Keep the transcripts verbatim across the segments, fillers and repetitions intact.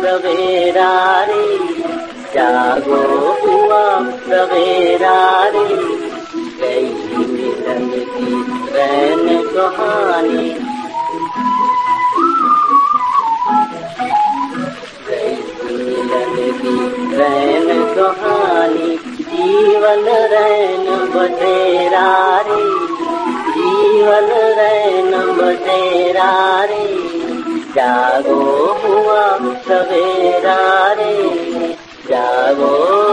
सवेरा रे, जागो हुआ सवेरा रे, गई मिलन की रैन कहानी, गई मिलन की रैन कहानी, जीवन रैन बसेरा रे, जीवन रैन बसेरा रे, जागो हुआ सवेरा रे, जागो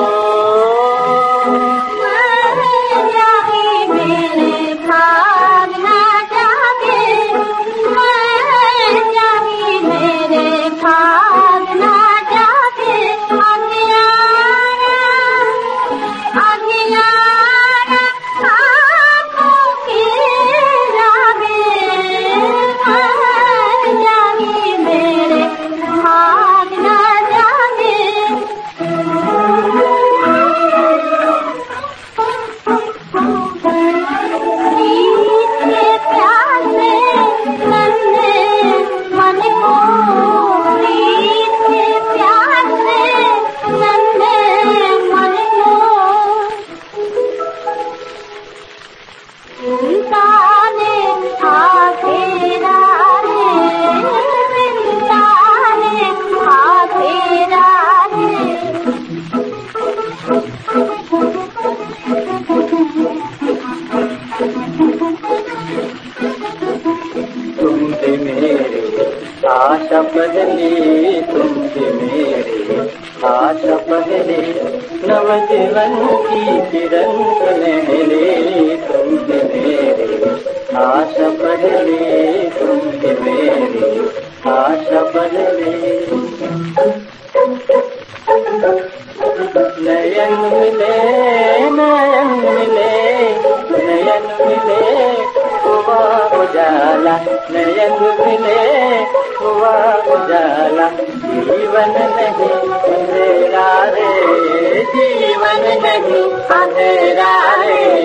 आशा पहले, तुम भी मेरे आशा पहले, नव जीवन की किरण पहले, तुम भी मेरे आशा पहले, तुम भी मेरे आशा पहले, नयन मिले नयन मिले नयन मिले हुआ उजाला, नयन मिले हुआ उजाला, जीवन नहीं अंधेरा रे, जीवन नहीं अंधेरा रे।